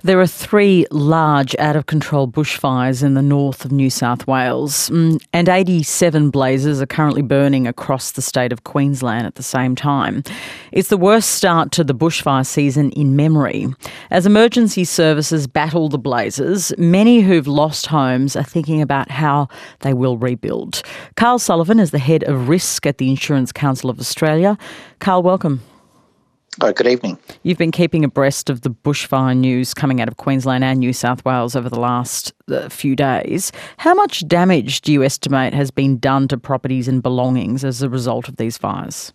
There are three large out-of-control bushfires in the north of New South Wales, and 87 blazes are currently burning across the state of Queensland at the same time. It's the worst start to the bushfire season in memory. As emergency services battle the blazes, many who've lost homes are thinking about how they will rebuild. Carl Sullivan is the head of risk at the Insurance Council of Australia. Carl, welcome. Oh, good evening. You've been keeping abreast of the bushfire news coming out of Queensland and New South Wales over the last few days. How much damage do you estimate has been done to properties and belongings as a result of these fires?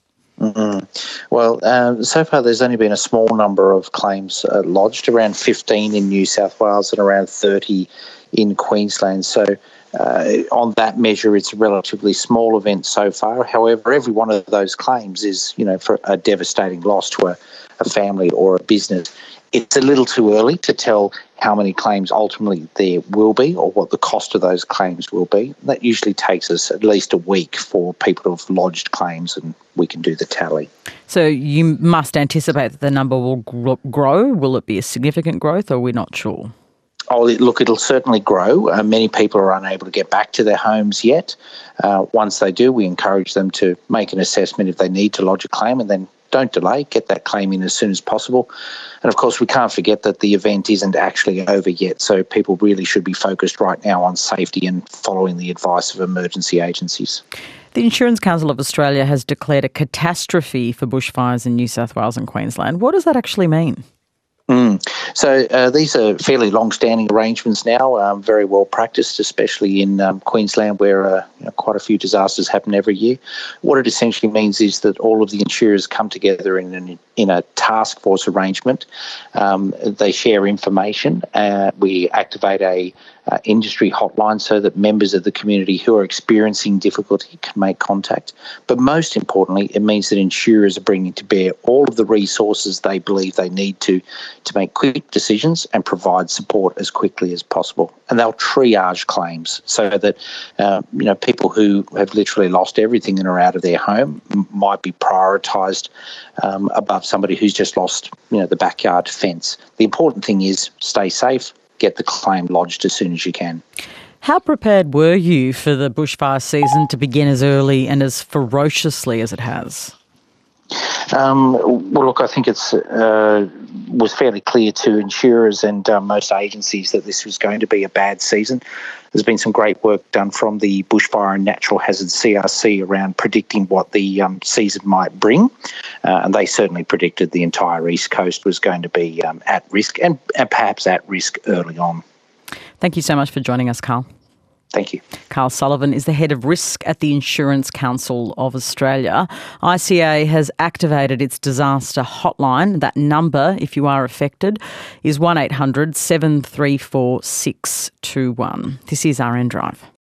Well, so far there's only been a small number of claims lodged, around 15 in New South Wales and around 30 in Queensland. So on that measure, it's a relatively small event so far. However, every one of those claims is, for a devastating loss to a family or a business. It's a little too early to tell how many claims ultimately there will be or what the cost of those claims will be. That usually takes us at least a week for people to have lodged claims and we can do the tally. So you must anticipate that the number will grow. Will it be a significant growth, or we're not sure? Oh, look, it'll certainly grow. Many people are unable to get back to their homes yet. Once they do, we encourage them to make an assessment if they need to lodge a claim, and then don't delay, get that claim in as soon as possible. And of course, we can't forget that the event isn't actually over yet, so people really should be focused right now on safety and following the advice of emergency agencies. The Insurance Council of Australia has declared a catastrophe for bushfires in New South Wales and Queensland. What does that actually mean? So these are fairly long-standing arrangements now, very well practiced, especially in Queensland where quite a few disasters happen every year. What it essentially means is that all of the insurers come together in a task force arrangement. They share information. We activate a industry hotline so that members of the community who are experiencing difficulty can make contact. But most importantly, it means that insurers are bringing to bear all of the resources they believe they need to make quick decisions and provide support as quickly as possible. And they'll triage claims so that people who have literally lost everything and are out of their home might be prioritised above somebody who's just lost the backyard fence. The important thing is stay safe, get the claim lodged as soon as you can. How prepared were you for the bushfire season to begin as early and as ferociously as it has? Well, look, I think it's was fairly clear to insurers and most agencies that this was going to be a bad season. There's been some great work done from the Bushfire and Natural Hazards CRC around predicting what the season might bring, and they certainly predicted the entire East Coast was going to be at risk and perhaps at risk early on. Thank you so much for joining us, Carl. Thank you. Carl Sullivan is the head of risk at the Insurance Council of Australia. ICA has activated its disaster hotline. That number, if you are affected, is 1800 734 621. This is RN Drive.